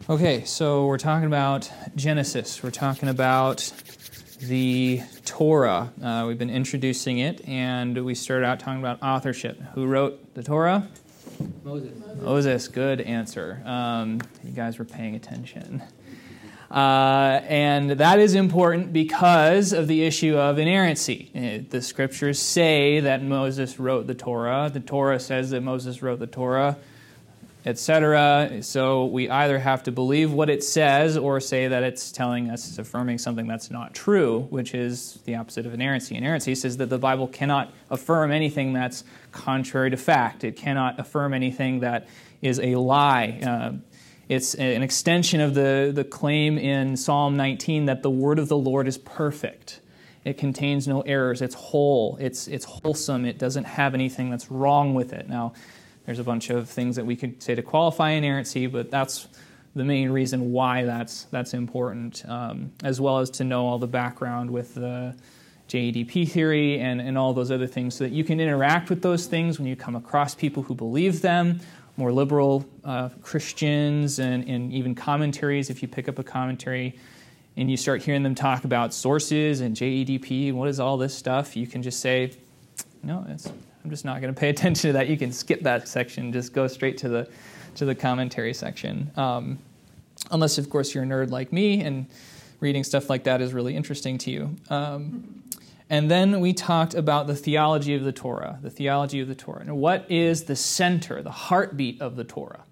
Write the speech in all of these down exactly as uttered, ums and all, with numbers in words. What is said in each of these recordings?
Okay, so we're talking about Genesis. We're talking about the Torah. Uh, we've been introducing it, and we started out talking about authorship. Who wrote the Torah? Moses. Moses, good answer. Um, you guys were paying attention. Uh, and that is important because of the issue of inerrancy. The scriptures say that Moses wrote the Torah. The Torah says that Moses wrote the Torah, et cetera. So we either have to believe what it says or say that it's telling us, it's affirming something that's not true, which is the opposite of inerrancy. Inerrancy says that the Bible cannot affirm anything that's contrary to fact. It cannot affirm anything that is a lie. Uh, it's an extension of the, the claim in Psalm nineteen that the word of the Lord is perfect. It contains no errors. It's whole. It's, it's wholesome. It doesn't have anything that's wrong with it. Now, there's a bunch of things that we could say to qualify inerrancy, but that's the main reason why that's that's important, um, as well as to know all the background with the J E D P theory and, and all those other things so that you can interact with those things when you come across people who believe them, more liberal uh, Christians and, and even commentaries. If you pick up a commentary and you start hearing them talk about sources and J E D P, what is all this stuff, you can just say, no, it's... I'm just not going to pay attention to that. You can skip that section. Just go straight to the to the commentary section. Um, unless, of course, you're a nerd like me and reading stuff like that is really interesting to you. Um, and then we talked about the theology of the Torah, the theology of the Torah. Now, what is the center, the heartbeat of the Torah?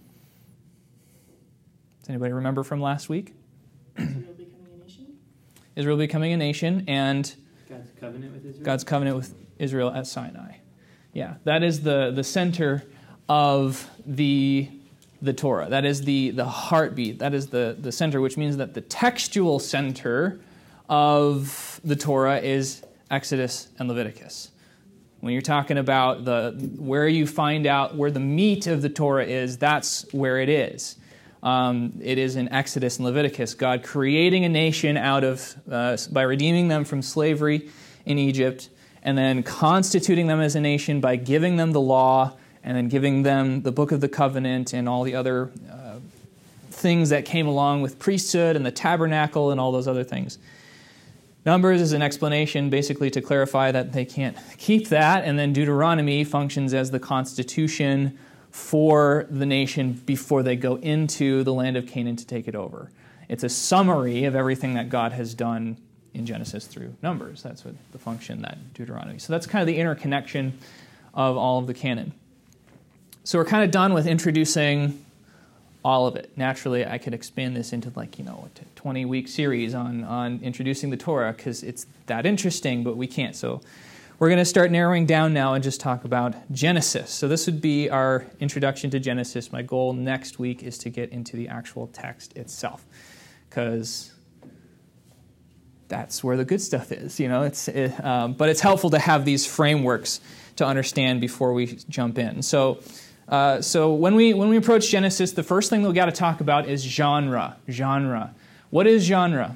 Does anybody remember from last week? Israel becoming a nation. Israel becoming a nation and God's covenant with Israel. God's covenant with Israel at Sinai. Yeah, that is the, the center of the the Torah. That is the, the heartbeat. That is the, the center, which means that the textual center of the Torah is Exodus and Leviticus. When you're talking about the where you find out where the meat of the Torah is, that's where it is. Um, it is in Exodus and Leviticus. God creating a nation out of uh, by redeeming them from slavery in Egypt, and then constituting them as a nation by giving them the law, and then giving them the book of the covenant and all the other uh, things that came along with priesthood and the tabernacle and all those other things. Numbers is an explanation basically to clarify that they can't keep that, and then Deuteronomy functions as the constitution for the nation before they go into the land of Canaan to take it over. It's a summary of everything that God has done in Genesis through Numbers. That's what the function that Deuteronomy. So that's kind of the interconnection of all of the canon. So we're kind of done with introducing all of it. Naturally, I could expand this into like, you know, a twenty-week series on, on introducing the Torah because it's that interesting, but we can't. So we're going to start narrowing down now and just talk about Genesis. So this would be our introduction to Genesis. My goal next week is to get into the actual text itself because that's where the good stuff is, you know. It's, it, um, but it's helpful to have these frameworks to understand before we jump in. So, uh, so when we when we approach Genesis, the first thing we've got to talk about is genre. Genre. What is genre?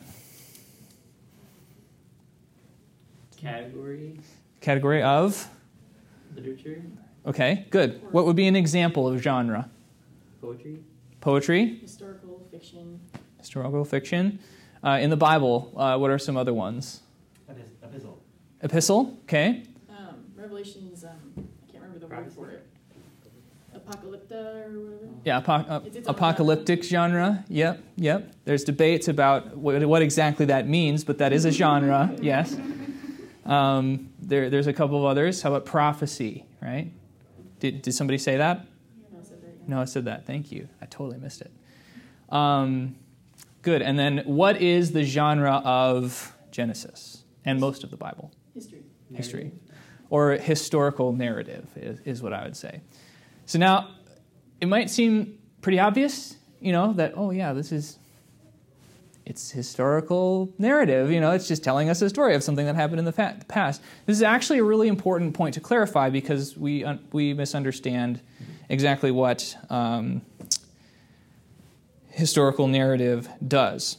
Category. Category of? Literature. Okay, good. What would be an example of genre? Poetry. Poetry. Historical fiction. Historical fiction. Uh, in the Bible, uh, what are some other ones? Epistle. Epistle, okay. Um, Revelations, um, I can't remember the word for it. Apocalypta or whatever. Yeah, apo- uh, It's its own apocalyptic genre. Yep, yep. There's debates about what, what exactly that means, but that is a genre, yes. Um, there, there's a couple of others. How about prophecy, right? Did, did somebody say that? No, I said that, yeah. No, I said that. Thank you. I totally missed it. Um, good. And then what is the genre of Genesis and most of the Bible? History. History. Or historical narrative is, is what I would say. So now, it might seem pretty obvious, you know, that, oh yeah, this is, it's historical narrative, you know, it's just telling us a story of something that happened in the fa- past. This is actually a really important point to clarify because we un- we misunderstand exactly what um, historical narrative does.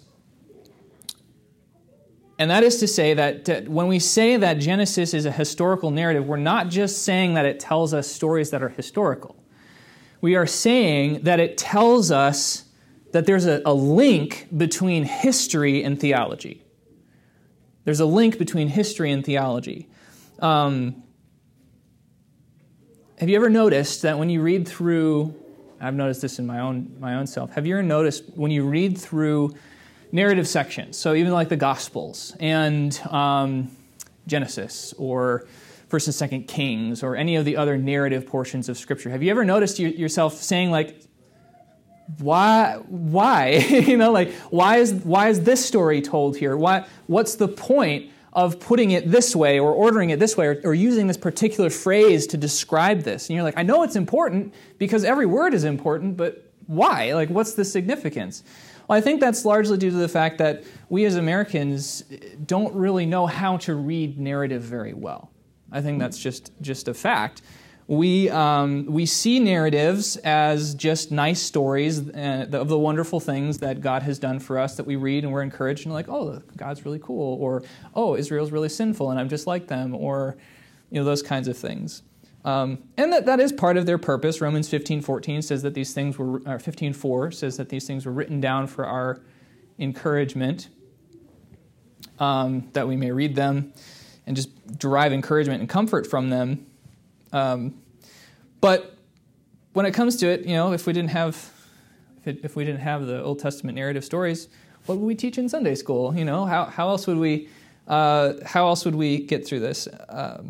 And that is to say that, that when we say that Genesis is a historical narrative, we're not just saying that it tells us stories that are historical. We are saying that it tells us that there's a, a link between history and theology. There's a link between history and theology. Um, have you ever noticed that when you read through, I've noticed this in my own my own self, have you ever noticed when you read through narrative sections, so even like the Gospels and um, Genesis or First and Second Kings or any of the other narrative portions of Scripture, have you ever noticed you, yourself saying like, why, why, you know, like, why is why is this story told here? Why, what's the point of putting it this way or ordering it this way or, or using this particular phrase to describe this? And you're like, I know it's important because every word is important, but why? Like, what's the significance? Well, I think that's largely due to the fact that we as Americans don't really know how to read narrative very well. I think that's just, just a fact. We um, we see narratives as just nice stories uh, of the wonderful things that God has done for us that we read and we're encouraged and like, oh, God's really cool, or oh, Israel's really sinful and I'm just like them, or you know, those kinds of things. Um, and that, that is part of their purpose. Romans fifteen fourteen says that these things were, or fifteen four says that these things were written down for our encouragement, um, that we may read them and just derive encouragement and comfort from them. Um, but when it comes to it, you know, if we didn't have, if, it, if we didn't have the Old Testament narrative stories, what would we teach in Sunday school? You know, how how else would we, uh, how else would we get through this? Um,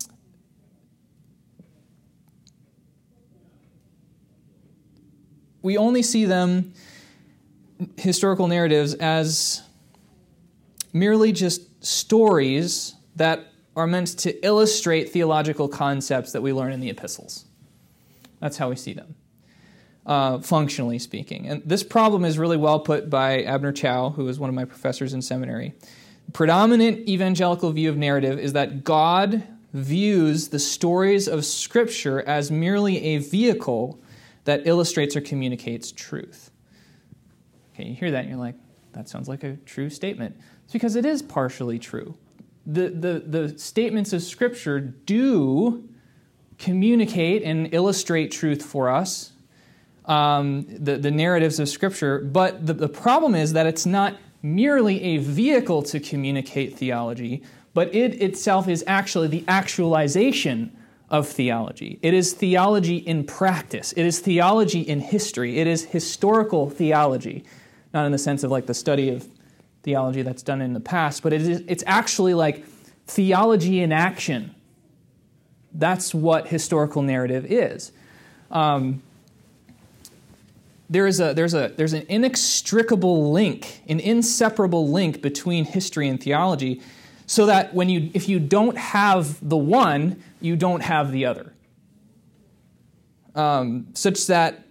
we only see them, historical narratives, as merely just stories that are meant to illustrate theological concepts that we learn in the epistles. That's how we see them, uh, functionally speaking. And this problem is really well put by Abner Chou, who is one of my professors in seminary. The predominant evangelical view of narrative is that God views the stories of Scripture as merely a vehicle that illustrates or communicates truth. Okay, you hear that and you're like, that sounds like a true statement. It's because it is partially true. The, the, the statements of Scripture do communicate and illustrate truth for us, um, the, the narratives of Scripture, but the, the problem is that it's not merely a vehicle to communicate theology, but it itself is actually the actualization of theology. It is theology in practice. It is theology in history. It is historical theology, not in the sense of like the study of theology that's done in the past, but it is, it's actually like theology in action. That's what historical narrative is. Um, there is a there's a there's an inextricable link, an inseparable link between history and theology, so that when you if you don't have the one, you don't have the other. Um, such that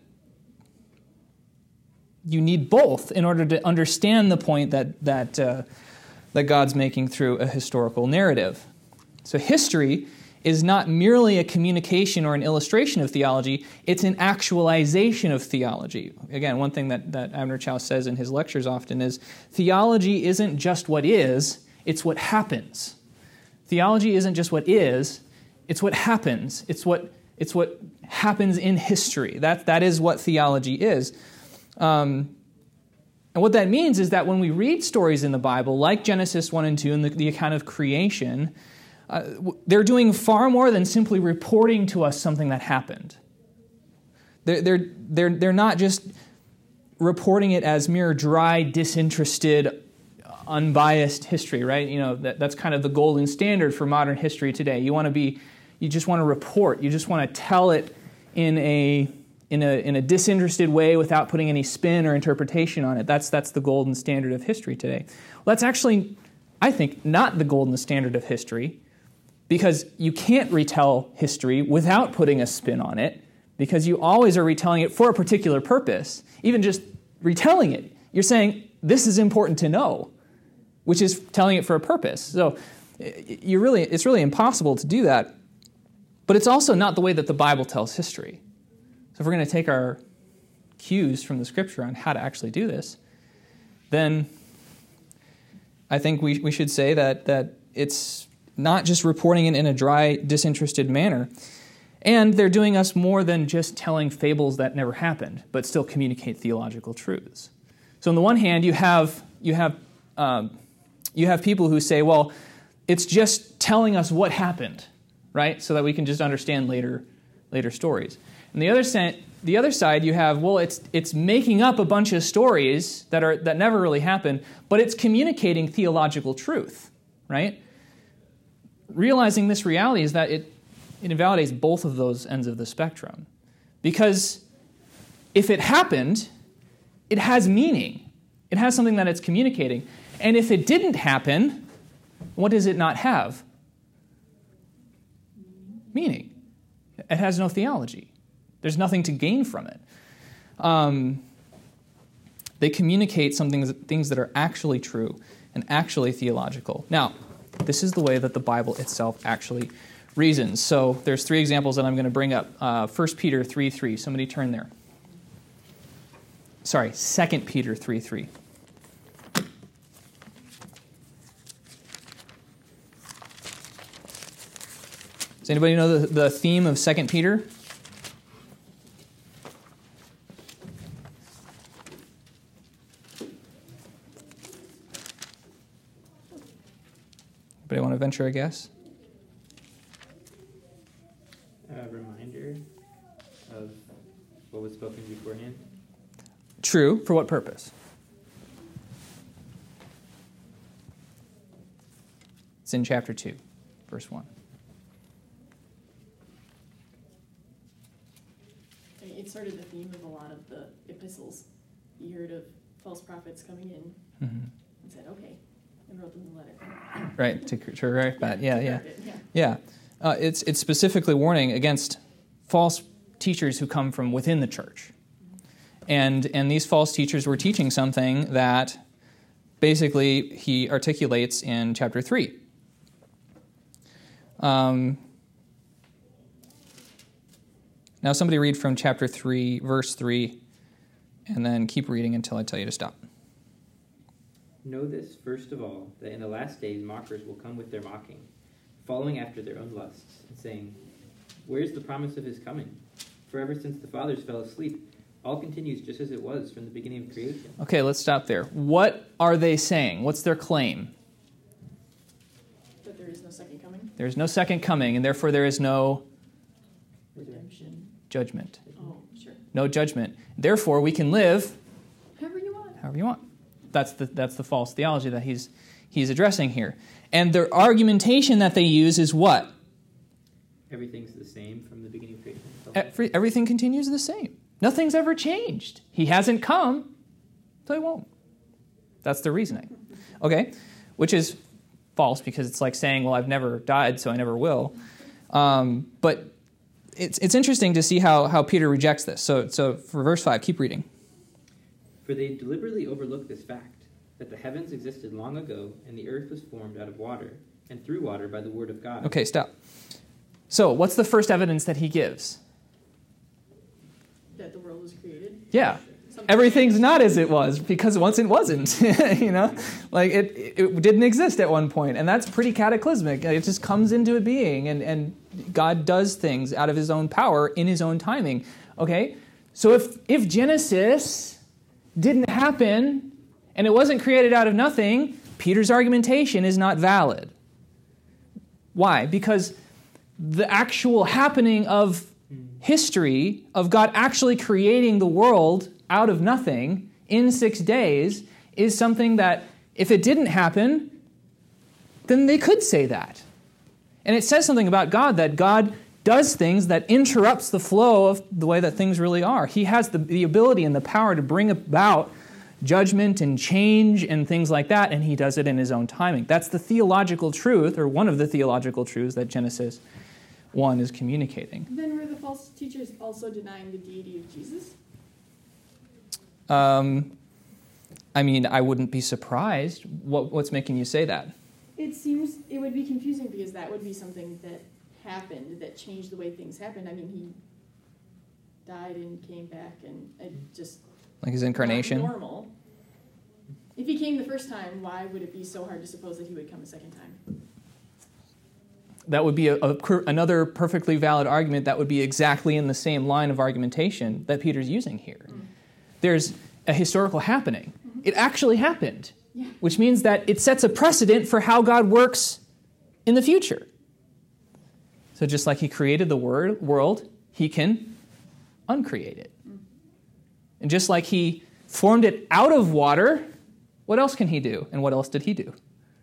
you need both in order to understand the point that that uh, that God's making through a historical narrative. So history is not merely a communication or an illustration of theology, it's an actualization of theology. Again, one thing that, that Abner Chou says in his lectures often is, theology isn't just what is, it's what happens. Theology isn't just what is, it's what happens. It's what it's what happens in history. That, that is what theology is. Um, and what that means is that when we read stories in the Bible, like Genesis one and two and the, the account of creation, uh, they're doing far more than simply reporting to us something that happened. They're, they're, they're, they're not just reporting it as mere dry, disinterested, unbiased history, right? You know, that, that's kind of the golden standard for modern history today. You want to be, you just want to report. You just want to tell it in a in a in a disinterested way without putting any spin or interpretation on it. That's that's the golden standard of history today. Well, that's actually, I think, not the golden standard of history, because you can't retell history without putting a spin on it, because you always are retelling it for a particular purpose. Even just retelling it, you're saying, this is important to know, which is telling it for a purpose. So you really, it's really impossible to do that. But it's also not the way that the Bible tells history. So if we're going to take our cues from the Scripture on how to actually do this, then I think we, we should say that, that it's not just reporting it in a dry, disinterested manner. And they're doing us more than just telling fables that never happened, but still communicate theological truths. So on the one hand, you have you have um, you have people who say, well, it's just telling us what happened, right? So that we can just understand later later stories. And the other side, the other side, you have, well, it's it's making up a bunch of stories that are that never really happened, but it's communicating theological truth, right? Realizing this reality is that it it invalidates both of those ends of the spectrum. Because if it happened, it has meaning. It has something that it's communicating. And if it didn't happen, what does it not have? Meaning. It has no theology. There's nothing to gain from it. Um, they communicate something, things that are actually true and actually theological. Now, this is the way that the Bible itself actually reasons. So there's three examples that I'm going to bring up. Uh, First Peter three three. Somebody turn there. Sorry, Second Peter three three. Does anybody know the, the theme of Second Peter? Anybody want to venture a guess? A reminder of what was spoken beforehand. True. For what purpose? It's in chapter two, verse one. It's sort of the theme of a lot of the epistles. You heard of false prophets coming in Mm-hmm. and said, okay, and wrote them the letter. Right, to, to correct that. Yeah, to yeah. correct it, yeah. Yeah. Uh, it's, it's specifically warning against false teachers who come from within the church. And, and these false teachers were teaching something that basically he articulates in chapter three. Um, now somebody read from chapter three, verse three, and then keep reading until I tell you to stop. Know this, first of all, that in the last days mockers will come with their mocking, following after their own lusts, and saying, where's the promise of his coming? For ever since the fathers fell asleep, all continues just as it was from the beginning of creation. Okay, let's stop there. What are they saying? What's their claim? That there is no second coming. There is no second coming, and therefore there is no Redemption. judgment. Oh, sure. No judgment. Therefore, we can live However you want. however you want. That's the that's the false theology that he's he's addressing here. And their argumentation that they use is what? Everything's the same from the beginning of creation. Every, everything continues the same. Nothing's ever changed. He hasn't come, so he won't. That's the reasoning. Okay? Which is false, because it's like saying, well, I've never died, so I never will. Um, but it's it's interesting to see how, how Peter rejects this. So, so for verse five, keep reading. For they deliberately overlook this fact, that the heavens existed long ago, and the earth was formed out of water, and through water by the word of God. Okay, stop. So, what's the first evidence that he gives? That the world was created. Yeah. Something Everything's changed. not as it was, because once it wasn't. You know? Like, it, it didn't exist at one point, and that's pretty cataclysmic. It just comes into a being, and, and God does things out of his own power in his own timing. Okay? So if if Genesis didn't happen, and it wasn't created out of nothing, Peter's argumentation is not valid. Why? Because the actual happening of history, of God actually creating the world out of nothing in six days, is something that, if it didn't happen, then they could say that. And it says something about God, that God does things that interrupts the flow of the way that things really are. He has the, the ability and the power to bring about judgment and change and things like that, and he does it in his own timing. That's the theological truth, or one of the theological truths that Genesis one is communicating. Then were the false teachers also denying the deity of Jesus? Um, I mean, I wouldn't be surprised. What, what's making you say that? It seems it would be confusing, because that would be something that happened, that changed the way things happened. I mean, he died and came back, and it just... Like his incarnation? Not normal. If he came the first time, why would it be so hard to suppose that he would come a second time? that would be a, a, another perfectly valid argument that would be exactly in the same line of argumentation that Peter's using here. Mm. There's a historical happening. Mm-hmm. It actually happened, yeah. which means that it sets a precedent for how God works in the future. So just like he created the word, world, he can uncreate it. Mm. And just like he formed it out of water, what else can he do? And what else did he do?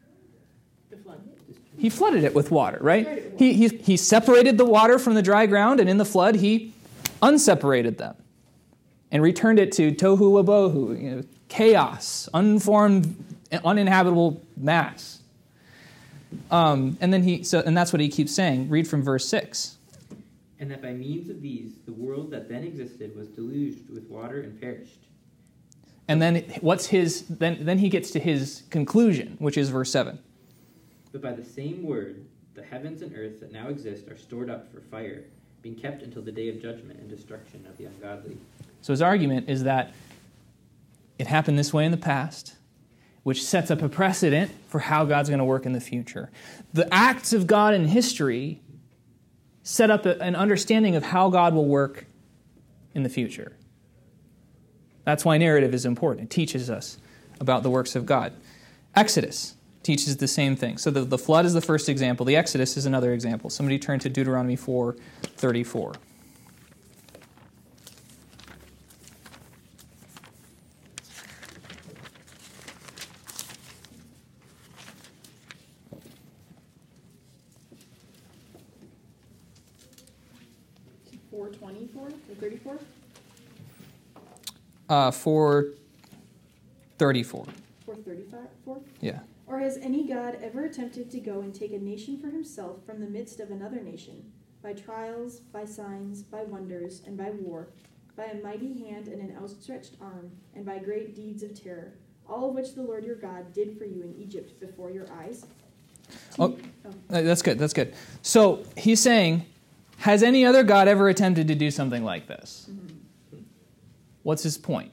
He flooded it with water, right? He, he, he separated the water from the dry ground, and in the flood, he unseparated them and returned it to tohu wabohu, you know, chaos, unformed, uninhabitable mass. Um, and then he, so, and that's what he keeps saying. Read from verse six. And that by means of these, the world that then existed was deluged with water and perished. And then what's his? Then, then he gets to his conclusion, which is verse seven. But by the same word, the heavens and earth that now exist are stored up for fire, being kept until the day of judgment and destruction of the ungodly. So his argument is that it happened this way in the past, which sets up a precedent for how God's going to work in the future. The acts of God in history set up a, an understanding of how God will work in the future. That's why narrative is important. It teaches us about the works of God. Exodus teaches the same thing. So the, the flood is the first example. The Exodus is another example. Somebody turn to Deuteronomy four thirty-four. four twenty-four or thirty-four? Uh, four thirty-four. four thirty-five? four? Yeah. Or has any God ever attempted to go and take a nation for himself from the midst of another nation, by trials, by signs, by wonders, and by war, by a mighty hand and an outstretched arm, and by great deeds of terror, all of which the Lord your God did for you in Egypt before your eyes? Oh, oh. That's good, that's good. So he's saying, has any other God ever attempted to do something like this? Mm-hmm. What's his point?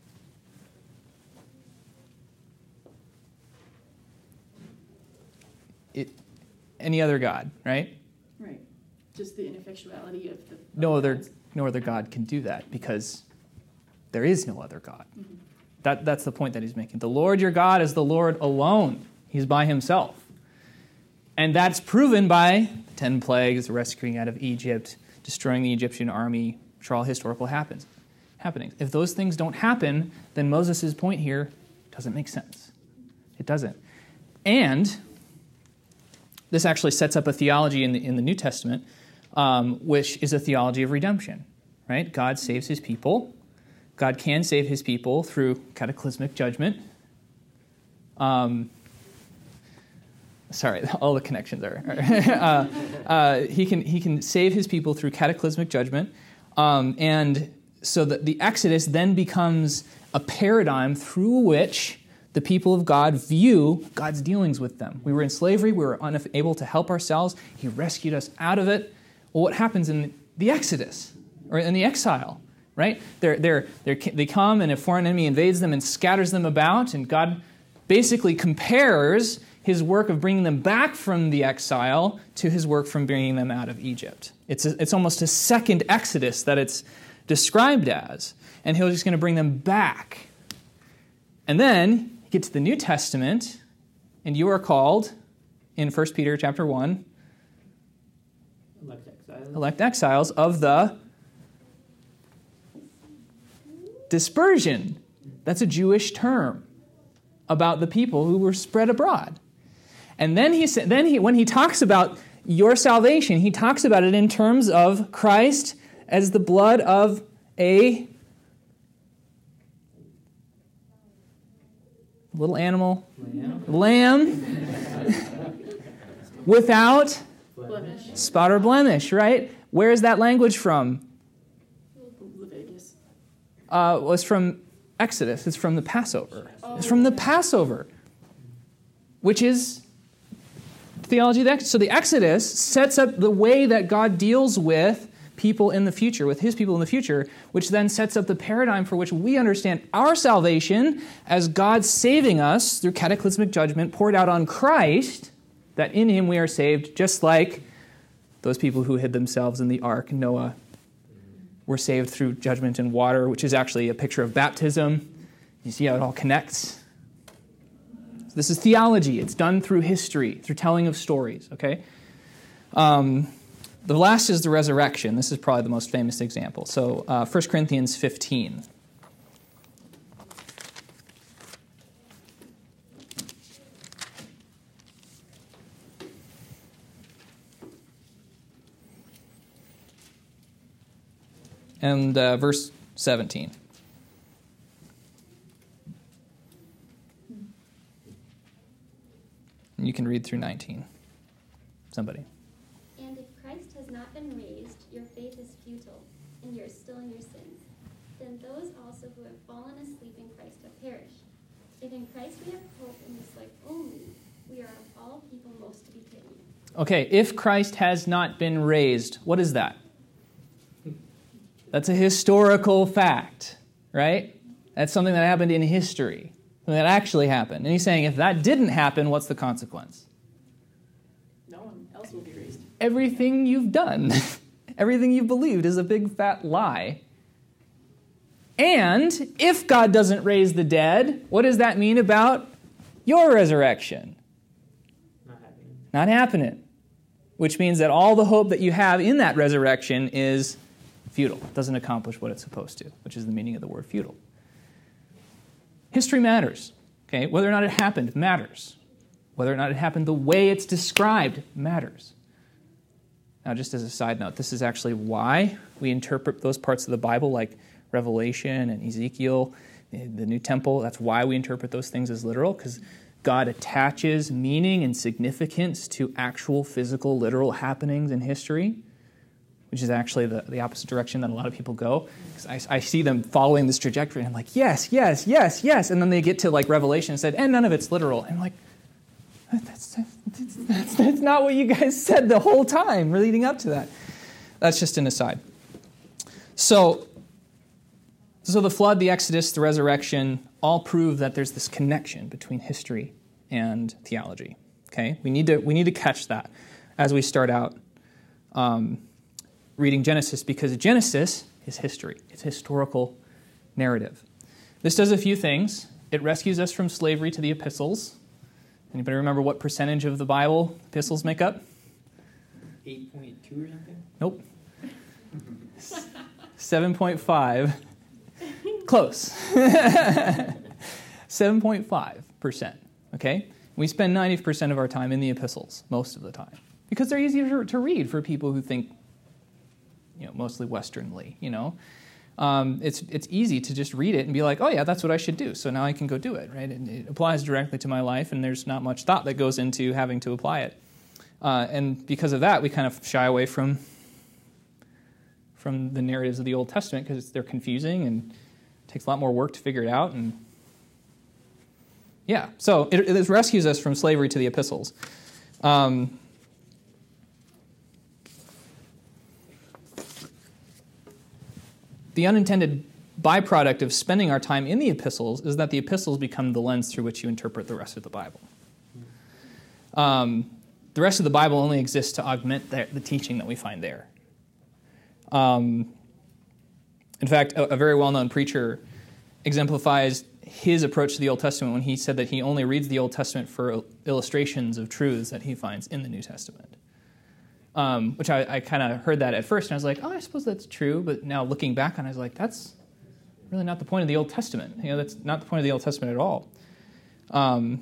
It, any other God, right? Right. Just the ineffectuality of the... No other, no other God can do that because there is no other God. Mm-hmm. That, that's the point that he's making. The Lord your God is the Lord alone. He's by himself. And that's proven by the ten plagues, the rescuing out of Egypt, destroying the Egyptian army, which are all historical happens, happenings. If those things don't happen, then Moses' point here doesn't make sense. It doesn't. And this actually sets up a theology in the, in the New Testament, um, which is a theology of redemption, right? God saves his people. God can save his people through cataclysmic judgment. Um, sorry, all the connections are. uh, uh, he can he can save his people through cataclysmic judgment, um, and so that the Exodus then becomes a paradigm through which the people of God view God's dealings with them. We were in slavery. We were unable to help ourselves. He rescued us out of it. Well, what happens in the Exodus or in the exile, right? They're, they're, they're, they come and a foreign enemy invades them and scatters them about, and God basically compares his work of bringing them back from the exile to his work from bringing them out of Egypt. It's, a, it's almost a second Exodus that it's described as, and he's just going to bring them back. And then get to the New Testament, and you are called in First Peter chapter one, elect exiles, elect exiles of the dispersion. That's a Jewish term about the people who were spread abroad. And then he said, then he, when he talks about your salvation, he talks about it in terms of Christ as the blood of a little animal, lamb, lamb without blemish. Spot or blemish, right? Where is that language from? Leviticus. Uh, well, it's from Exodus. It's from the Passover. Oh. It's from the Passover, which is theology of the Exodus. So the Exodus sets up the way that God deals with people in the future, with his people in the future, which then sets up the paradigm for which we understand our salvation as God saving us through cataclysmic judgment poured out on Christ, that in him we are saved, just like Those people who hid themselves in the ark, Noah, were saved through judgment and water, which is actually a picture of baptism. You see how it all connects? So this is theology. It's done through history, through telling of stories, okay? Um, the last is the resurrection. This is probably the most famous example. So uh, First Corinthians fifteen. And uh, verse seventeen. You can read through nineteen. Somebody. And if Christ has not been raised, your faith is futile, and you're still in your sins. Then those also who have fallen asleep in Christ have perished. If in Christ we have hope in this life only, we are of all people most to be pitied. Okay, if Christ has not been raised, what is that? That's a historical fact, right? That's something that happened in history, something that actually happened. And he's saying if that didn't happen, what's the consequence? No one else will be raised. Everything you've done, everything you've believed is a big fat lie. And if God doesn't raise the dead, what does that mean about your resurrection? Not happening. Not happening. Which means that all the hope that you have in that resurrection is futile. It doesn't accomplish what it's supposed to, which is the meaning of the word futile. History matters. Okay? Whether or not it happened matters. Whether or not it happened the way it's described matters. Now, just as a side note, this is actually why we interpret those parts of the Bible like Revelation and Ezekiel, the new temple. That's why we interpret those things as literal, because God attaches meaning and significance to actual physical, literal happenings in history, which is actually the, the opposite direction that a lot of people go. Because I, I see them following this trajectory, and I'm like, yes, yes, yes, yes. And then they get to like Revelation and said, and none of it's literal. And I'm like, that's, that's, that's, that's not what you guys said the whole time leading up to that. That's just an aside. So, so the flood, the Exodus, the resurrection, all prove that there's this connection between history and theology. Okay, we need to we need to catch that as we start out um, reading Genesis, because Genesis is history. It's historical narrative. This does a few things. It rescues us from slavery to the epistles. Anybody remember what percentage of the Bible epistles make up? eight point two or something? Nope. seven point five. Close. seven point five percent. Okay? We spend ninety percent of our time in the epistles, most of the time, because they're easier to read for people who think, you know, mostly Westernly, you know. Um, it's it's easy to just read it and be like, oh yeah, that's what I should do. So now I can go do it, right? And it applies directly to my life, and there's not much thought that goes into having to apply it. Uh, and because of that, we kind of shy away from from the narratives of the Old Testament because they're confusing and it takes a lot more work to figure it out. And yeah, so it, it rescues us from slavery to the epistles. Um, The unintended byproduct of spending our time in the epistles is that the epistles become the lens through which you interpret the rest of the Bible. Um, the rest of the Bible only exists to augment the, the teaching that we find there. Um, in fact, a, a very well-known preacher exemplifies his approach to the Old Testament when he said that he only reads the Old Testament for illustrations of truths that he finds in the New Testament. Um, which I, I kind of heard that at first, and I was like, oh, I suppose that's true. But now looking back on it, I was like, that's really not the point of the Old Testament. You know, that's not the point of the Old Testament at all. Um,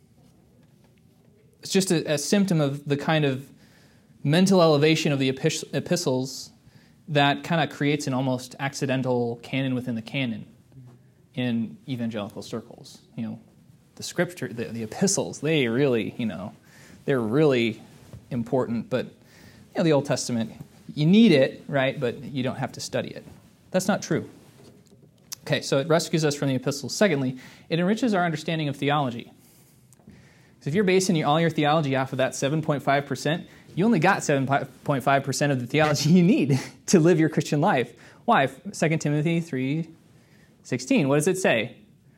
it's just a, a symptom of the kind of mental elevation of the epis- epistles that kind of creates an almost accidental canon within the canon in evangelical circles. You know, the scripture, the, the epistles, they really, you know, they're really important, but you know, the Old Testament, you need it, right, but you don't have to study it. That's not true. Okay, so it rescues us from the epistles. Secondly, it enriches our understanding of theology. So if you're basing your, all your theology off of that seven point five percent, you only got seven point five percent of the theology you need to live your Christian life. Why? Second Timothy three sixteen, what does it say?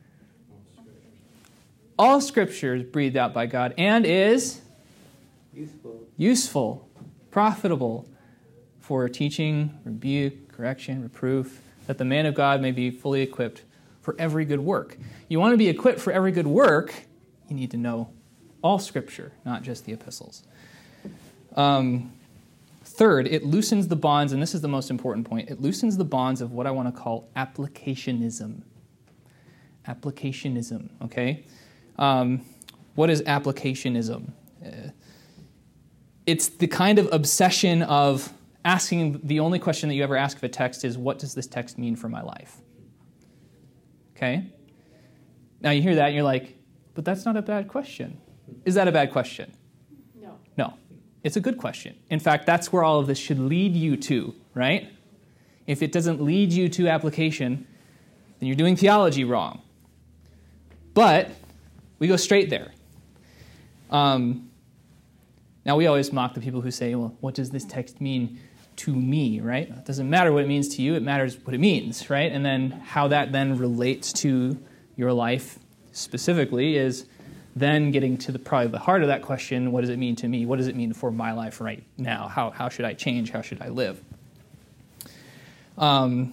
All Scripture is breathed out by God and is Useful. useful, profitable for teaching, rebuke, correction, reproof, that the man of God may be fully equipped for every good work. You want to be equipped for every good work, you need to know all Scripture, not just the epistles. Um, third, it loosens the bonds, and this is the most important point, it loosens the bonds of what I want to call applicationism. Applicationism, okay? Um, what is applicationism? Uh, it's the kind of obsession of asking, the only question that you ever ask of a text is, what does this text mean for my life? Okay? Now you hear that and you're like, but that's not a bad question. Is that a bad question? No. No. It's a good question. In fact, that's where all of this should lead you to, right? If it doesn't lead you to application, then you're doing theology wrong. But we go straight there. Um, now, we always mock the people who say, well, what does this text mean to me, right? It doesn't matter what it means to you, it matters what it means, right? And then how that then relates to your life specifically is then getting to the probably the heart of that question, what does it mean to me? What does it mean for my life right now? How, how should I change? How should I live? Um,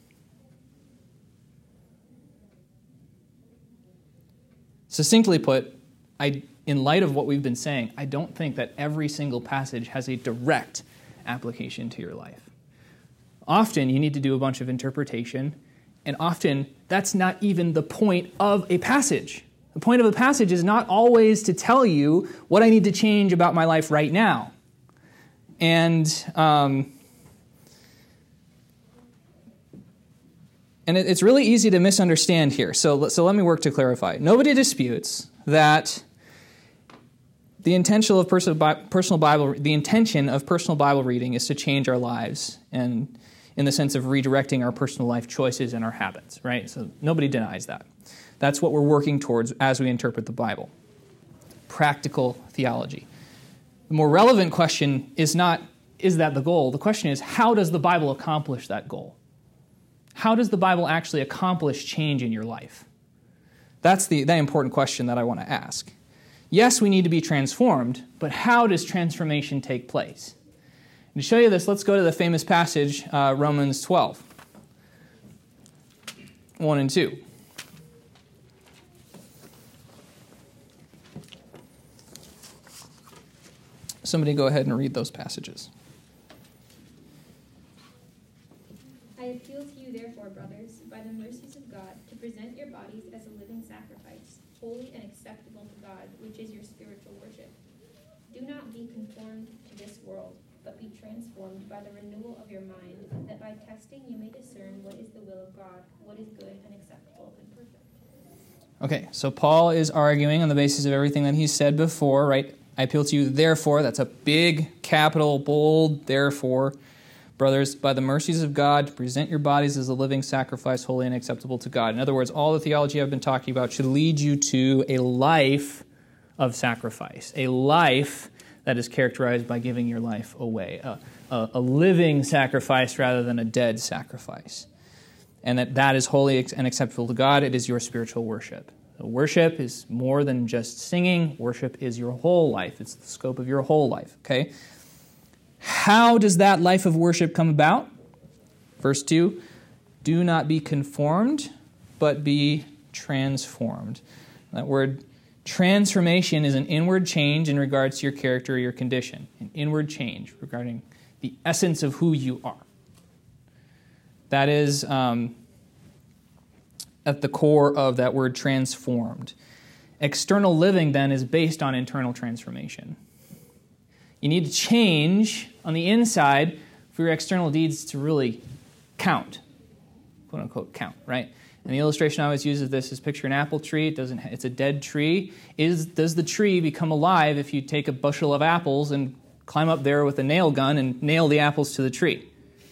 succinctly put, I, in light of what we've been saying, I don't think that every single passage has a direct application to your life. Often you need to do a bunch of interpretation, and often that's not even the point of a passage. The point of a passage is not always to tell you what I need to change about my life right now. And um, and it, it's really easy to misunderstand here. So, so let me work to clarify. Nobody disputes that the intention of personal personal Bible, the intention of personal Bible reading is to change our lives, and in the sense of redirecting our personal life choices and our habits, right? So nobody denies that. That's what we're working towards as we interpret the Bible. Practical theology. The more relevant question is not, is that the goal? The question is, how does the Bible accomplish that goal? How does the Bible actually accomplish change in your life? That's the, the important question that I want to ask. Yes, we need to be transformed, but how does transformation take place? And to show you this, let's go to the famous passage, uh, Romans twelve, one and two. Somebody go ahead and read those passages. I appeal to you, therefore, brothers, by the mercies of God, to present your bodies as a living sacrifice, holy and acceptable to God, which is your spiritual worship. Do not be conformed to this world, but be transformed by the renewal of your mind, that by testing you may discern what is the will of God, what is good and acceptable and perfect. Okay, so Paul is arguing on the basis of everything that he said before, right? I appeal to you, therefore, that's a big, capital, bold, therefore, brothers, by the mercies of God, to present your bodies as a living sacrifice, holy and acceptable to God. In other words, all the theology I've been talking about should lead you to a life of sacrifice, a life that is characterized by giving your life away, a, a, a living sacrifice rather than a dead sacrifice. And that that is holy and acceptable to God. It is your spiritual worship. So worship is more than just singing. Worship is your whole life. It's the scope of your whole life, okay? How does that life of worship come about? Verse two, do not be conformed, but be transformed. That word transformation is an inward change in regards to your character or your condition. An inward change regarding the essence of who you are. That is um, at the core of that word transformed. External living, then, is based on internal transformation. You need to change on the inside for your external deeds to really count, quote unquote count, right? And the illustration I always use of this is picture an apple tree. It doesn't. It's a dead tree. Is does the tree become alive if you take a bushel of apples and climb up there with a nail gun and nail the apples to the tree?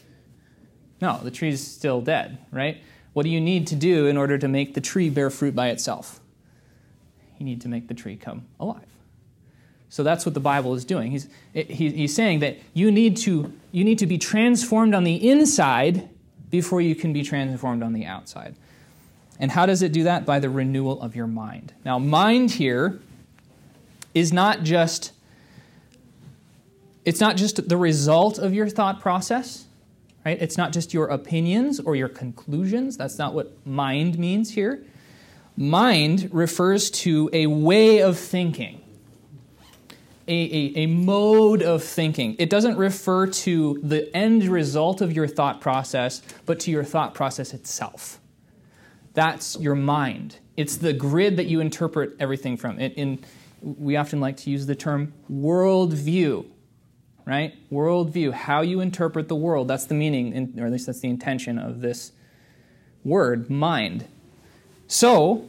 No, the tree's still dead, right? What do you need to do in order to make the tree bear fruit by itself? You need to make the tree come alive. So that's what the Bible is doing. He's, he, he's saying that you need to you need to be transformed on the inside before you can be transformed on the outside. And how does it do that? By the renewal of your mind. Now, mind here is not just It's not just the result of your thought process, right? It's not just your opinions or your conclusions. That's not what mind means here. Mind refers to a way of thinking, a, a, a mode of thinking. It doesn't refer to the end result of your thought process, but to your thought process itself. That's your mind. It's the grid that you interpret everything from. In, in, we often like to use the term worldview. Right? Worldview, how you interpret the world. That's the meaning, or at least that's the intention of this word, mind. So,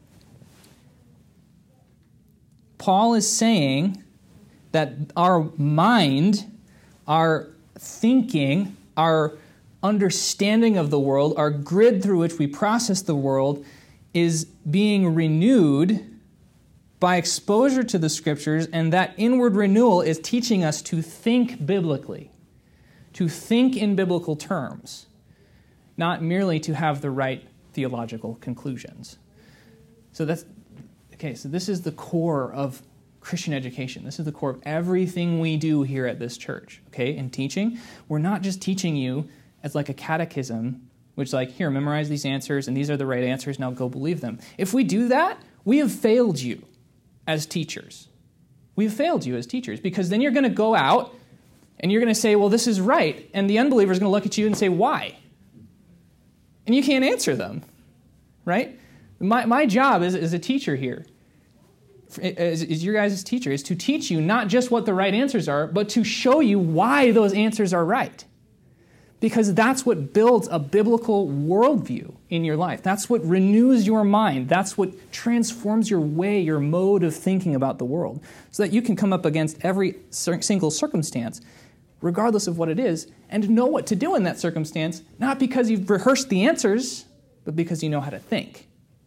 Paul is saying that our mind, our thinking, our understanding of the world, our grid through which we process the world is being renewed by exposure to the Scriptures, and that inward renewal is teaching us to think biblically, to think in biblical terms, not merely to have the right theological conclusions. So that's, okay, so this is the core of Christian education. This is the core of everything we do here at this church, okay, in teaching. We're not just teaching you as like a catechism, which is like, here, memorize these answers, and these are the right answers, now go believe them. If we do that, we have failed you as teachers. We've failed you as teachers, because then you're going to go out and you're going to say, well, this is right, and the unbeliever is going to look at you and say, why? And you can't answer them, right? My my job as, as a teacher here, as, as your guys' teacher, is to teach you not just what the right answers are, but to show you why those answers are right. Because that's what builds a biblical worldview in your life. That's what renews your mind. That's what transforms your way, your mode of thinking about the world, so that you can come up against every single circumstance, regardless of what it is, and know what to do in that circumstance, not because you've rehearsed the answers, but because you know how to think.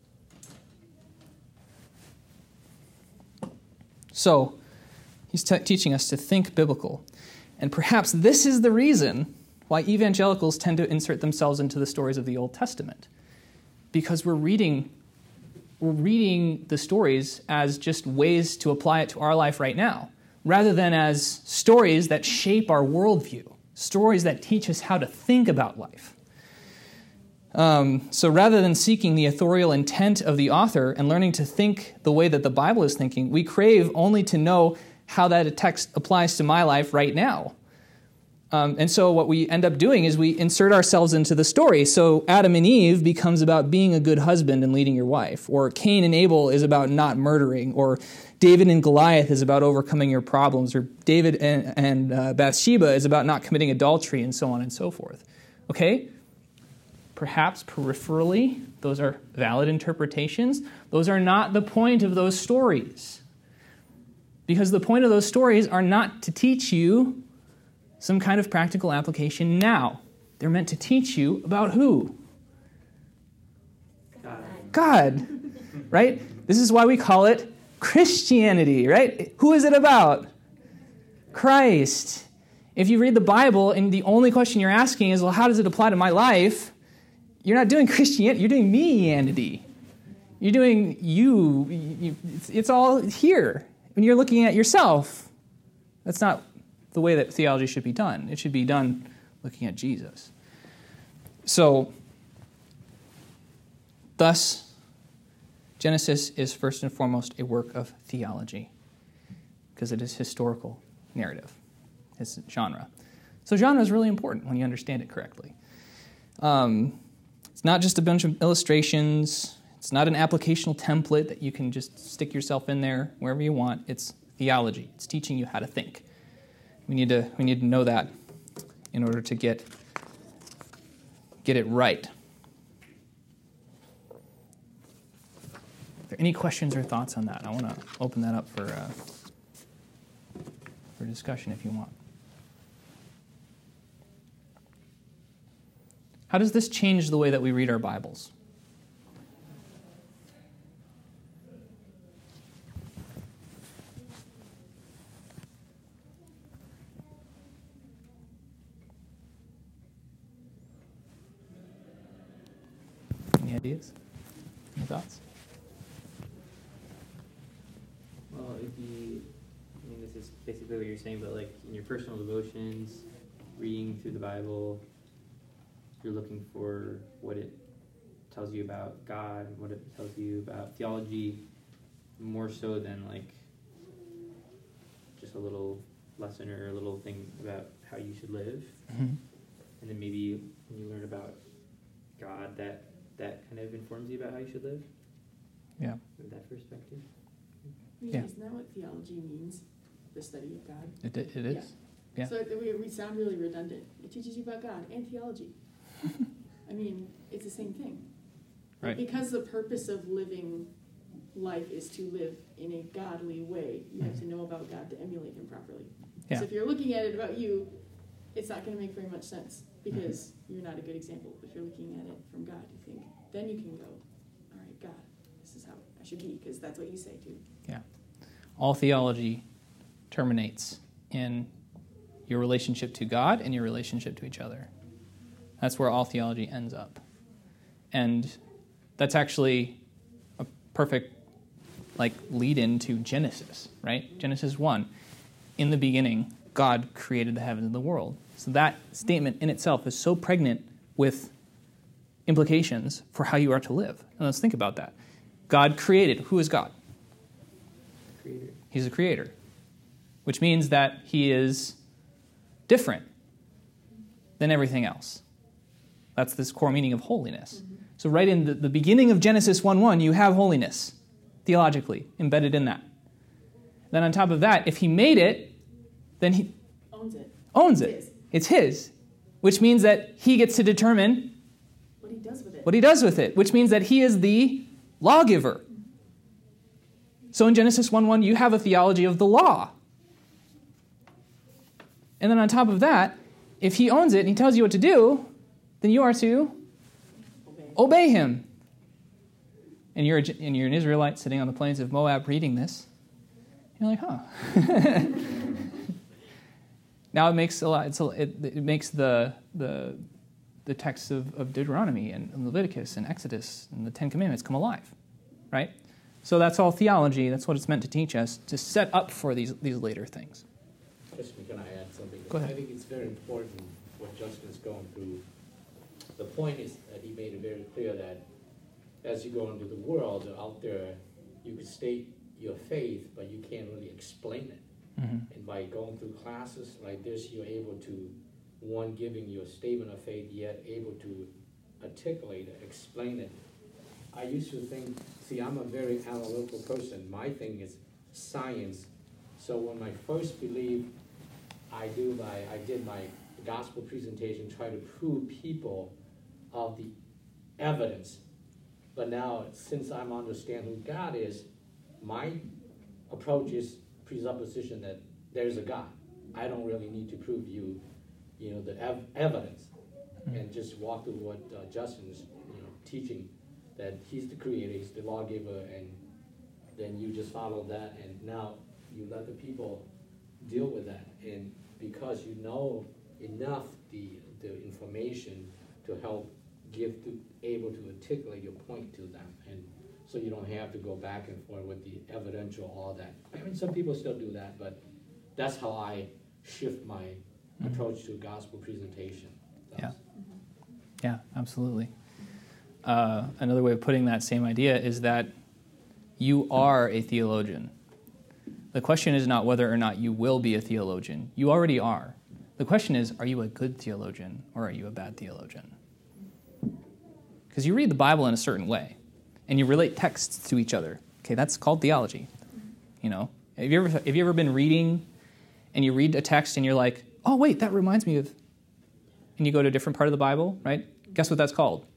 So, he's t- teaching us to think biblical. And perhaps this is the reason why evangelicals tend to insert themselves into the stories of the Old Testament. Because we're reading, we're reading the stories as just ways to apply it to our life right now, rather than as stories that shape our worldview, stories that teach us how to think about life. Um, so rather than seeking the authorial intent of the author and learning to think the way that the Bible is thinking, we crave only to know how that text applies to my life right now. Um, and so what we end up doing is we insert ourselves into the story. So Adam and Eve becomes about being a good husband and leading your wife. Or Cain and Abel is about not murdering. Or David and Goliath is about overcoming your problems. Or David and, and uh, Bathsheba is about not committing adultery, and so on and so forth. Okay? Perhaps peripherally, those are valid interpretations. Those are not the point of those stories. Because the point of those stories are not to teach you some kind of practical application now. They're meant to teach you about who? God. God, right? This is why we call it Christianity, right? Who is it about? Christ. If you read the Bible and the only question you're asking is, well, how does it apply to my life? You're not doing Christianity, you're doing me-anity. You're doing you. you it's, it's all here. When you're looking at yourself, that's not the way that theology should be done. It should be done looking at Jesus. So, thus, Genesis is first and foremost a work of theology, because it is historical narrative. It's genre. So genre is really important when you understand it correctly. Um, it's not just a bunch of illustrations. It's not an applicational template that you can just stick yourself in there wherever you want. It's theology. It's teaching you how to think. We need to we need to know that in order to get get it right. Are there any questions or thoughts on that? I want to open that up for uh, for discussion if you want. How does this change the way that we read our Bibles? Any ideas? Any thoughts? Well, if you I mean, this is basically what you're saying, but like in your personal devotions, reading through the Bible, you're looking for what it tells you about God, what it tells you about theology, more so than like just a little lesson or a little thing about how you should live. Mm-hmm. And then maybe when you learn about God, that that kind of informs you about how you should live. Yeah. With that perspective. I mean, Yeah. Isn't that what theology means? The study of God? It, it is. Yeah. So it- we, we sound really redundant. It teaches you about God and theology. I mean, it's the same thing. Right. Because the purpose of living life is to live in a godly way, you have to know about God to emulate Him properly. Yeah. So if you're looking at it about you, it's not going to make very much sense because you're not a good example. If you're looking at it from God, you think, then you can go, all right, God, this is how I should be, because that's what you say too. Yeah. All theology terminates in your relationship to God and your relationship to each other. That's where all theology ends up. And that's actually a perfect like lead into Genesis, right? Genesis one. In the beginning, God created the heavens and the world. So that statement in itself is so pregnant with implications for how you are to live. And let's think about that. God created. Who is God? Creator. He's a creator, which means that he is different than everything else. That's this core meaning of holiness. Mm-hmm. So right in the, the beginning of Genesis one one, you have holiness, theologically, embedded in that. Then on top of that, if he made it, then he Owns it. owns it. It's his. It's his, which means that he gets to determine What he does with it. what he does with it, which means that he is the lawgiver. So in Genesis one one, you have a theology of the law. And then on top of that, if he owns it and he tells you what to do, then you are to Obey. obey him. And you're, a, and you're an Israelite sitting on the plains of Moab reading this. You're like, huh. Now it makes a lot. It's a, it, it makes the the the texts of, of Deuteronomy and Leviticus and Exodus and the Ten Commandments come alive, right? So that's all theology. That's what it's meant to teach us, to set up for these these later things. Justin, can I add something? Go ahead. I think it's very important what Justin's going through. The point is that he made it very clear that as you go into the world out there, you could state your faith, but you can't really explain it. Mm-hmm. And by going through classes like this, you're able to, one, giving your statement of faith, yet able to articulate it, explain it. I used to think, see, I'm a very analytical person. My thing is science. So when I first believed, I do my, I did my gospel presentation, try to prove people of the evidence. But now, since I'm understanding who God is, my approach is presupposition that there's a God. I don't really need to prove you, you know, the ev- evidence, mm-hmm. and just walk through what uh, Justin is, you know, teaching, that he's the creator, he's the lawgiver, and then you just follow that, and now you let the people deal with that, and because you know enough the the information to help give to able to articulate your point to them, and so you don't have to go back and forth with the evidential, all that. I mean, some people still do that, but that's how I shift my mm-hmm. approach to gospel presentation. That's yeah, yeah, absolutely. Uh, another way of putting that same idea is that you are a theologian. The question is not whether or not you will be a theologian. You already are. The question is, are you a good theologian or are you a bad theologian? Because you read the Bible in a certain way, and you relate texts to each other. Okay, that's called theology. You know, have you ever have you ever been reading, and you read a text, and you're like, oh wait, that reminds me of, and you go to a different part of the Bible, right? Guess what that's called?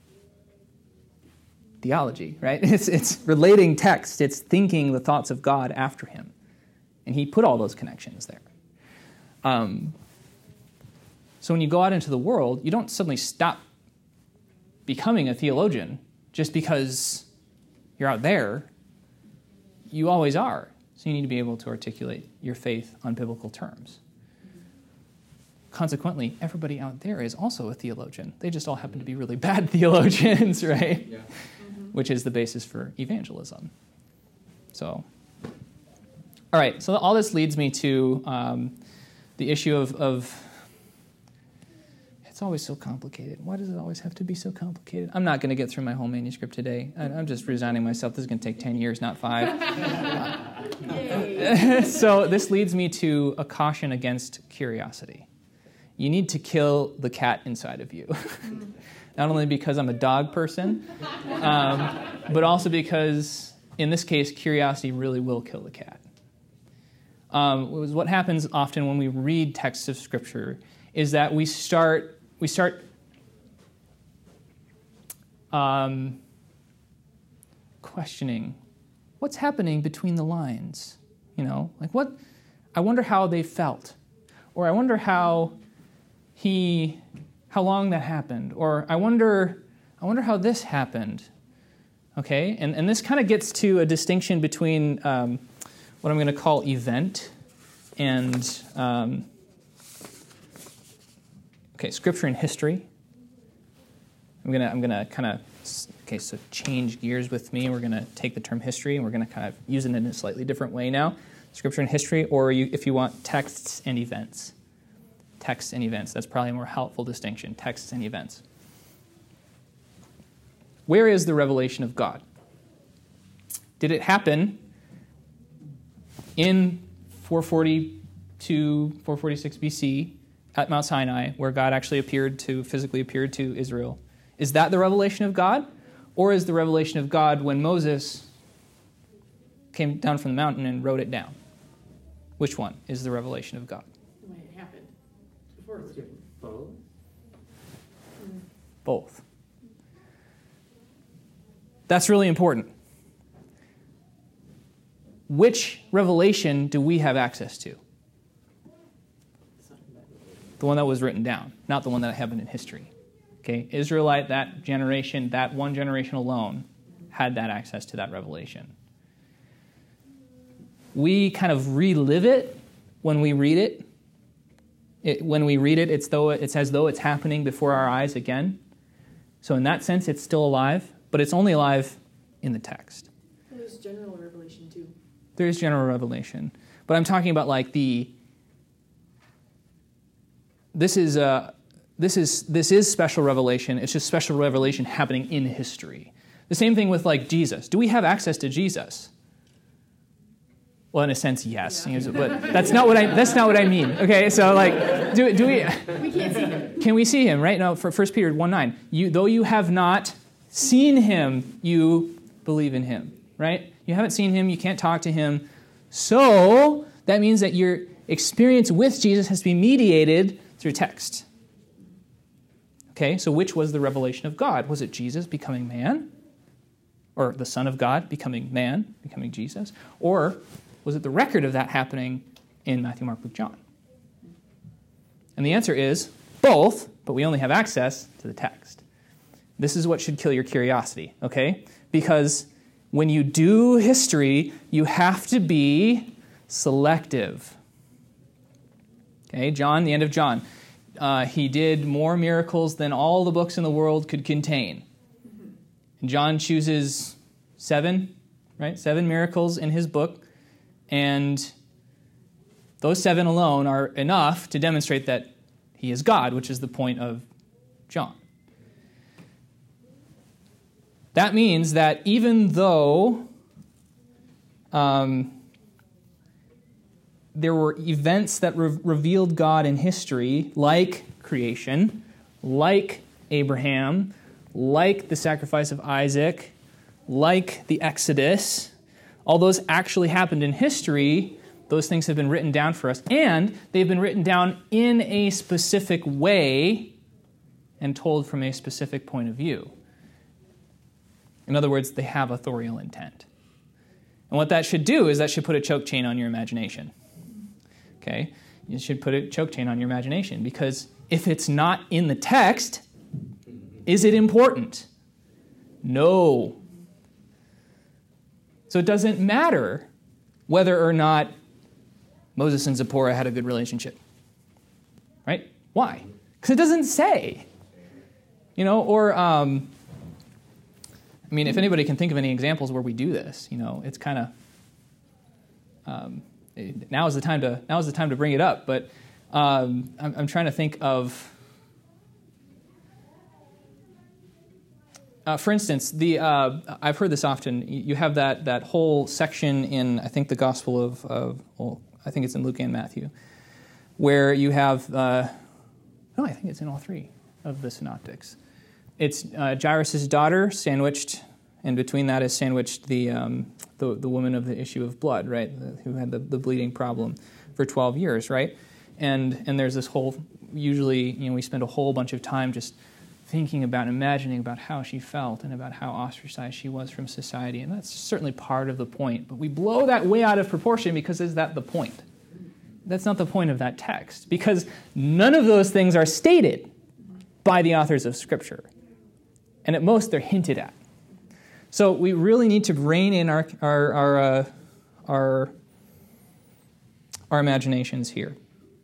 Theology, right? It's it's relating text. It's thinking the thoughts of God after Him, and He put all those connections there. Um, so when you go out into the world, you don't suddenly stop becoming a theologian just because you're out there. You always are. So you need to be able to articulate your faith on biblical terms. Consequently, everybody out there is also a theologian. They just all happen to be really bad theologians, right? Yeah. Which is the basis for evangelism. So, All right, so all this leads me to um, the issue of, of, it's always so complicated. Why does it always have to be so complicated? I'm not going to get through my whole manuscript today. I, I'm just resigning myself. This is going to take ten years, not five. So this leads me to a caution against curiosity. You need to kill the cat inside of you. Not only because I'm a dog person, um, but also because, in this case, curiosity really will kill the cat. Um, what happens often when we read texts of Scripture is that we start we start um, questioning what's happening between the lines. You know, like what? I wonder how they felt, or I wonder how he, how long that happened, or I wonder, I wonder how this happened. Okay, and and this kind of gets to a distinction between Um, what I'm going to call event and, um, okay, scripture and history. I'm going to I'm going to kind of, okay, so change gears with me. We're going to take the term history and we're going to kind of use it in a slightly different way now. Scripture and history, or you, if you want, texts and events. Texts and events. That's probably a more helpful distinction, texts and events. Where is the revelation of God? Did it happen in four forty-two, four forty-six B C at Mount Sinai, where God actually appeared to, physically appeared to Israel? Is that the revelation of God? Or is the revelation of God when Moses came down from the mountain and wrote it down? Which one is the revelation of God? When it happened. Before it was given. Both. Both. That's really important. Which revelation do we have access to? The one that was written down, not the one that happened in history. Okay, Israelite, that generation, that one generation alone, had that access to that revelation. We kind of relive it when we read it. it when we read it, it's though it's as though it's happening before our eyes again. So in that sense, it's still alive, but it's only alive in the text. There's general revelation too. There is general revelation. But I'm talking about like the, this is uh, this is this is special revelation. It's just special revelation happening in history. The same thing with like Jesus. Do we have access to Jesus? Well, in a sense, yes. Yeah. But that's not what I that's not what I mean. Okay, so like do do we We can't see him. Can we see him, right? No, for First Peter one nine. You though you have not seen him, you believe in him, right? You haven't seen him, you can't talk to him. So that means that your experience with Jesus has to be mediated through text. Okay, so which was the revelation of God? Was it Jesus becoming man? Or the Son of God becoming man, becoming Jesus? Or was it the record of that happening in Matthew, Mark, Luke, John? And the answer is both, but we only have access to the text. This is what should kill your curiosity, okay? Because when you do history, you have to be selective. Okay, John, the end of John. Uh, he did more miracles than all the books in the world could contain. And John chooses seven, right? Seven miracles in his book. And those seven alone are enough to demonstrate that he is God, which is the point of John. That means that even though um, there were events that re- revealed God in history, like creation, like Abraham, like the sacrifice of Isaac, like the Exodus, all those actually happened in history. Those things have been written down for us, and they've been written down in a specific way and told from a specific point of view. In other words, they have authorial intent. And what that should do is that should put a choke chain on your imagination. Okay? You should put a choke chain on your imagination, because if it's not in the text, is it important? No. So it doesn't matter whether or not Moses and Zipporah had a good relationship. Right? Why? Because it doesn't say. You know, or... Um, I mean, if anybody can think of any examples where we do this, you know, it's kind of, um, now is the time to now is the time to bring it up. But um, I'm, I'm trying to think of. Uh, for instance, the uh, I've heard this often. You have that that whole section in I think the Gospel of, of well, I think it's in Luke and Matthew, where you have uh, no, I think it's in all three of the synoptics. It's uh, Jairus' daughter sandwiched, and between that is sandwiched the um, the the woman of the issue of blood, right, the, who had the, the bleeding problem for twelve years, right, and and there's this whole usually you know we spend a whole bunch of time just thinking about, imagining about how she felt and about how ostracized she was from society. And that's certainly part of the point. But we blow that way out of proportion because is that the point? That's not the point of that text. Because none of those things are stated by the authors of Scripture. And at most, they're hinted at. So we really need to rein in our our our, uh, our, our imaginations here.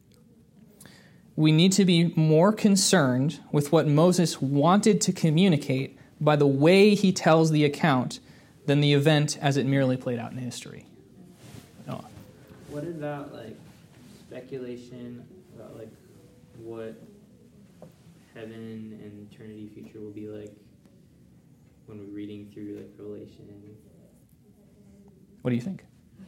We need to be more concerned with what Moses wanted to communicate by the way he tells the account than the event as it merely played out in history. Oh. What about, like, speculation about, like, what heaven and eternity future will be like when we're reading through, like, Revelation? What do you think?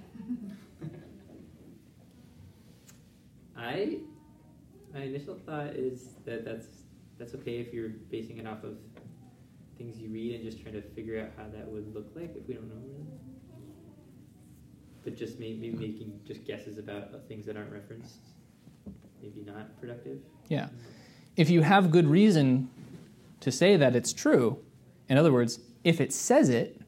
I... My initial thought is that that's that's okay if you're basing it off of things you read and just trying to figure out how that would look like if we don't know really. But just maybe making just guesses about things that aren't referenced, maybe not productive. Yeah. If you have good reason to say that it's true, in other words, if it says it,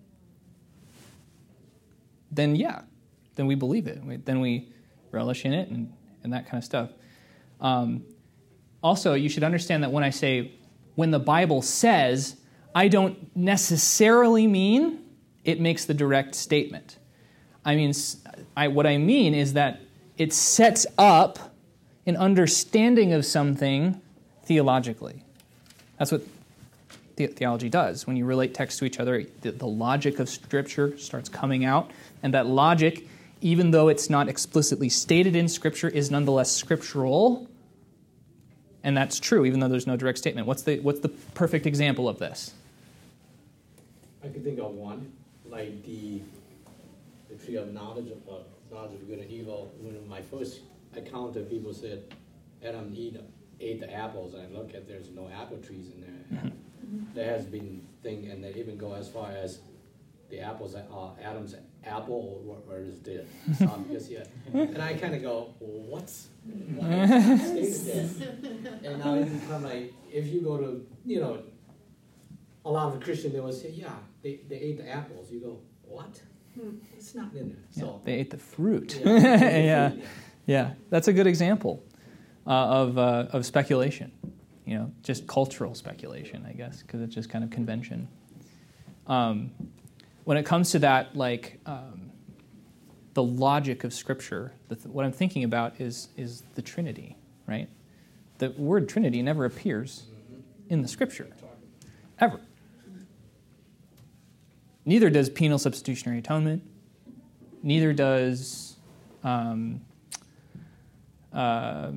then yeah, then we believe it. We, then we relish in it and, and that kind of stuff. Um, also, you should understand that when I say, when the Bible says, I don't necessarily mean it makes the direct statement. I mean, I, what I mean is that it sets up an understanding of something theologically. That's what the- theology does. When you relate texts to each other, the, the logic of Scripture starts coming out, and that logic, even though it's not explicitly stated in Scripture, is nonetheless scriptural. And that's true, even though there's no direct statement. What's the what's the perfect example of this? I could think of one, like the the tree of knowledge of uh, knowledge of good and evil. When my first encounter, people said Adam eat, ate the apples, and I look at there's no apple trees in there. Mm-hmm. There has been thing, and they even go as far as the apples, uh, Adam's apple, or where is the obvious yet? And I kind of go, well, what's why stated there? And now it become like, if you go to, you know, a lot of the Christian, they will say, yeah, they, they ate the apples. You go, what? Hmm, it's not in there. Yeah, So they ate the fruit. Yeah, yeah. yeah. yeah, that's a good example uh, of uh, of speculation. You know, just cultural speculation, I guess, because it's just kind of convention. Um, when it comes to that, like um, the logic of Scripture, the th- what I'm thinking about is is the Trinity, right? The word Trinity never appears in the Scripture, ever. Neither does penal substitutionary atonement. Neither does um, uh,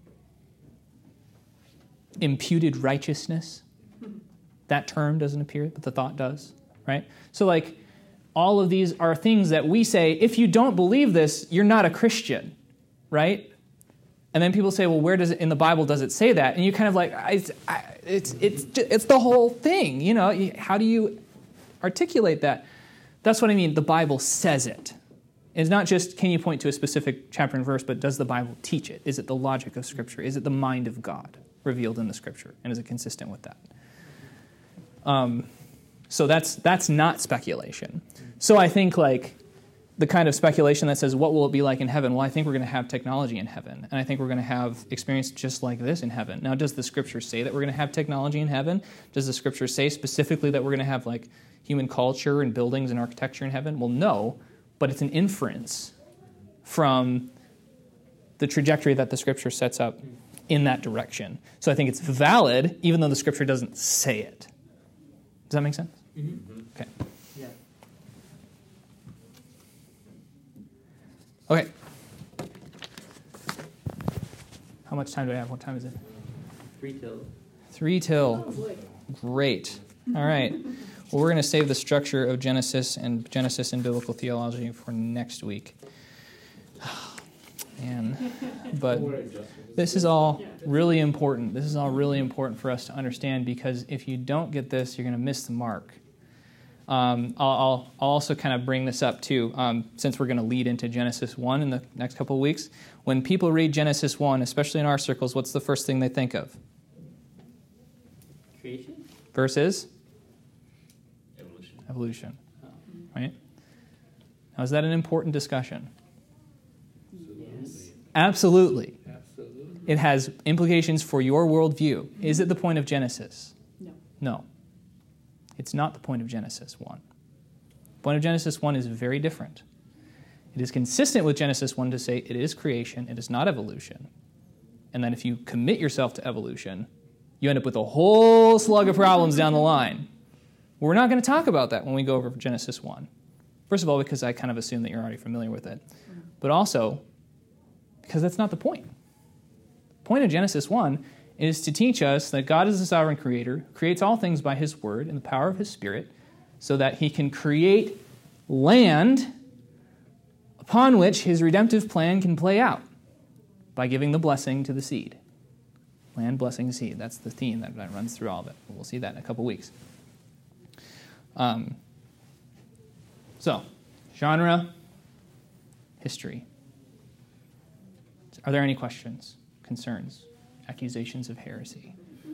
imputed righteousness. That term doesn't appear, but the thought does, right? So, like, all of these are things that we say, if you don't believe this, you're not a Christian, right? And then people say, well, where does it, in the Bible does it say that? And you kind of like, it's, it's, it's, it's the whole thing, you know? How do you articulate that? That's what I mean. The Bible says it. It's not just, can you point to a specific chapter and verse, but does the Bible teach it? Is it the logic of Scripture? Is it the mind of God revealed in the Scripture? And is it consistent with that? Um, so that's that's not speculation. So I think, like, the kind of speculation that says, what will it be like in heaven? Well, I think we're going to have technology in heaven. And I think we're going to have experience just like this in heaven. Now, does the Scripture say that we're going to have technology in heaven? Does the Scripture say specifically that we're going to have, like, human culture and buildings and architecture in heaven? Well, no, but it's an inference from the trajectory that the Scripture sets up in that direction. So I think it's valid, even though the Scripture doesn't say it. Does that make sense? Mm-hmm. Okay. Yeah. Okay. much time do I have? What time is it? Three till. Three Oh, till. boy. Great. All right. Well, we're going to save the structure of Genesis and Genesis and biblical theology for next week. And, but this is all really important. This is all really important for us to understand, because if you don't get this, you're going to miss the mark. Um, I'll, I'll, I'll also kind of bring this up too, um, since we're going to lead into Genesis one in the next couple of weeks. When people read Genesis one, especially in our circles, what's the first thing they think of? Creation? Versus? Evolution. Evolution. Right? Now, is that an important discussion? Yes. Absolutely. Absolutely. It has implications for your worldview. Is it the point of Genesis? No. No. It's not the point of Genesis one. The point of Genesis one is very different. It is consistent with Genesis one to say it is creation, it is not evolution. And that if you commit yourself to evolution, you end up with a whole slug of problems down the line. We're not going to talk about that when we go over Genesis one. First of all, because I kind of assume that you're already familiar with it. But also, because that's not the point. The point of Genesis one is to teach us that God is the sovereign creator, who creates all things by his word and the power of his spirit, so that he can create land upon which his redemptive plan can play out by giving the blessing to the seed. Land, blessing, seed. That's the theme that runs through all of it. We'll see that in a couple weeks. Um, so, genre, history. Are there any questions, concerns, accusations of heresy?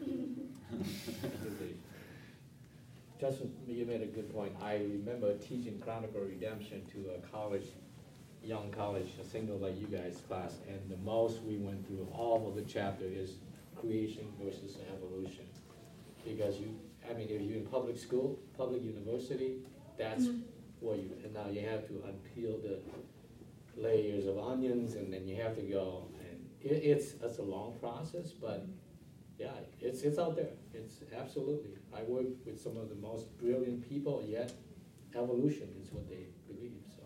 Justin, you made a good point. I remember teaching Chronicle Redemption to a college, young college, a single like you guys class, and the most we went through all of the chapter is creation versus evolution. Because you, I mean, if you're in public school, public university, that's mm-hmm. what you, and now you have to unpeel the layers of onions, and then you have to go, and it, it's, it's a long process, but yeah, it's, it's out there. It's absolutely. I work with some of the most brilliant people, yet evolution is what they believe, so.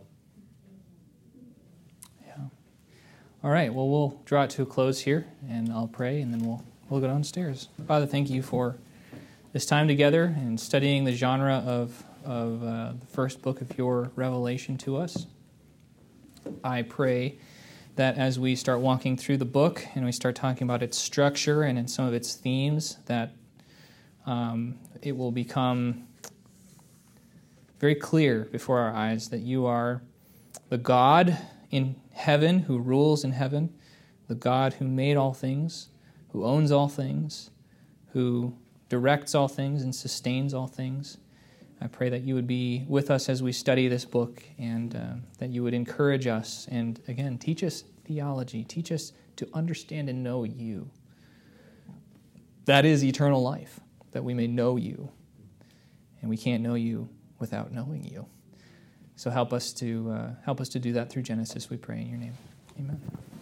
Yeah. All right, well, we'll draw it to a close here, and I'll pray, and then we'll, we'll go downstairs. Father, thank you for this time together and studying the genre of, of uh, the first book of your revelation to us. I pray that as we start walking through the book and we start talking about its structure and in some of its themes, that um, it will become very clear before our eyes that you are the God in heaven who rules in heaven, the God who made all things, who owns all things, who directs all things and sustains all things. I pray that you would be with us as we study this book, and uh, that you would encourage us and, again, teach us theology. Teach us to understand and know you. That is eternal life, that we may know you. And we can't know you without knowing you. So help us to uh, help us to do that through Genesis, we pray in your name. Amen.